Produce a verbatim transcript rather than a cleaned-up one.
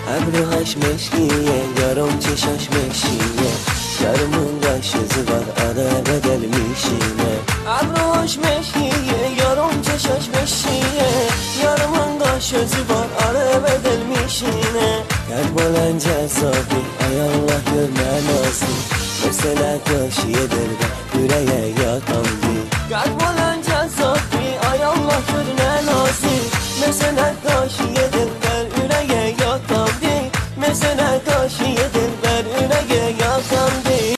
ابروهاش مشکیه یارم چشاش مشیه یارمون قاش زبان آره بدل میشینه ابروهاش مشکیه یارم چشاش مشیه یارمون قاش زبان آره بدل میشینه گرد بلند جذابی ای الله gör ننازی مثل داشیه دل با yüreğe yatan bir گرد بلند جذابی ای الله gör